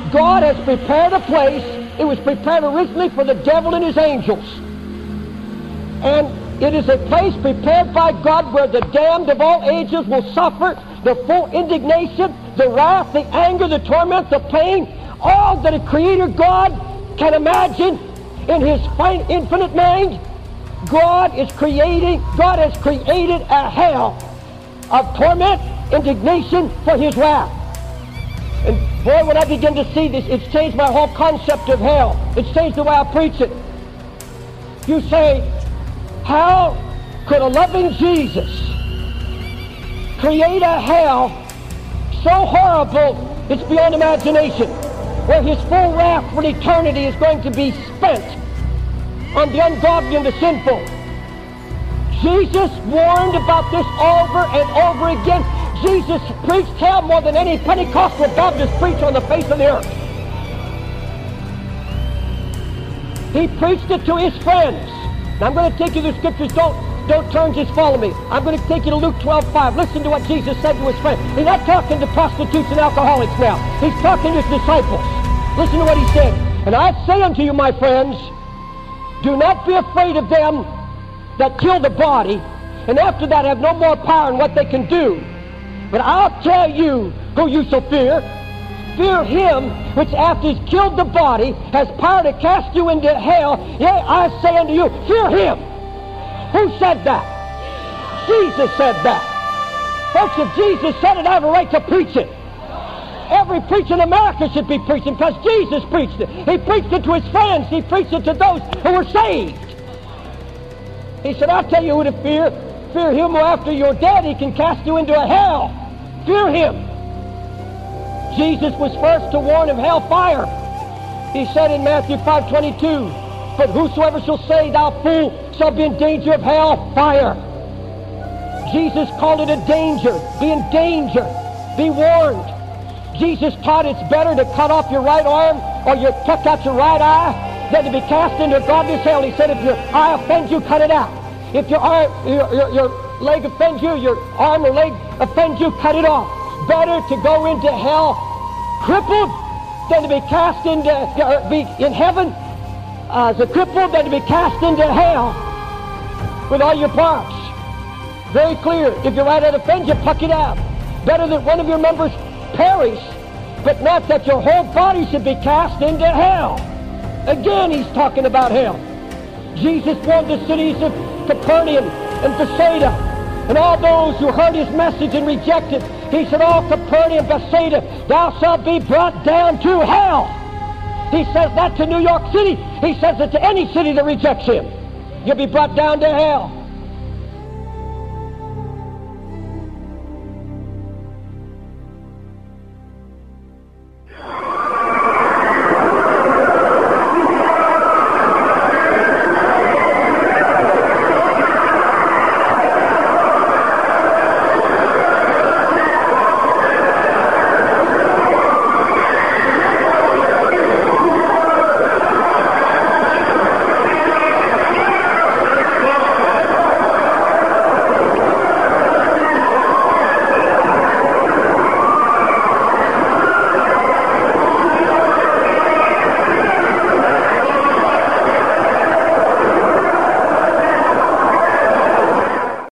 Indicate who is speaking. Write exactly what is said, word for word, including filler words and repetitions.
Speaker 1: God has prepared a place. It was prepared originally for the devil and his angels. And it is a place prepared by God where the damned of all ages will suffer the full indignation, the wrath, the anger, the torment, the pain, all that a Creator God can imagine in His infinite mind. God is creating, God has created a hell of torment, indignation for His wrath. And boy, when I begin to see this, it's changed my whole concept of hell. It's changed the way I preach it. You say, how could a loving Jesus create a hell so horrible it's beyond imagination, where His full wrath for eternity is going to be spent on the ungodly and the sinful? Jesus warned about this over and over again. Jesus preached hell more than any Pentecostal Baptist preached on the face of the earth. He preached it to His friends. Now I'm going to take you to the scriptures. Don't, don't turn, just follow me. I'm going to take you to Luke twelve five. Listen to what Jesus said to His friends. He's not talking to prostitutes and alcoholics now. He's talking to His disciples. Listen to what He said. And I say unto you, my friends, do not be afraid of them that kill the body, and after that have no more power in what they can do. But I'll tell you who you shall fear. Fear Him which after He's killed the body has power to cast you into hell. Yea, I say unto you, fear Him. Who said that? Jesus said that. Folks, if Jesus said it, I have a right to preach it. Every preacher in America should be preaching because Jesus preached it. He preached it to His friends. He preached it to those who were saved. He said, I'll tell you who to fear. Fear Him who after you're dead, He can cast you into a hell. Fear Him. Jesus was first to warn of hellfire. He said in Matthew five twenty-two, but whosoever shall say, thou fool, shall be in danger of hellfire. Jesus called it a danger. Be in danger. Be warned. Jesus taught it's better to cut off your right arm or you pluck out your right eye than to be cast into godless hell. He said, if your eye offends you, cut it out. If your arm, your, your, your leg offends you, your arm or leg offends you, cut it off. Better to go into hell crippled than to be cast into, uh, be in heaven uh, as a crippled than to be cast into hell with all your parts. Very clear. If your right hand offends you, pluck it out. Better that one of your members perish, but not that your whole body should be cast into hell. Again, He's talking about hell. Jesus warned the cities of Capernaum and Bethsaida and all those who heard His message and rejected. He said, all Capernaum, Bethsaida, thou shalt be brought down to hell. He says that to New York City. He says it to any city that rejects Him. You'll be brought down to hell.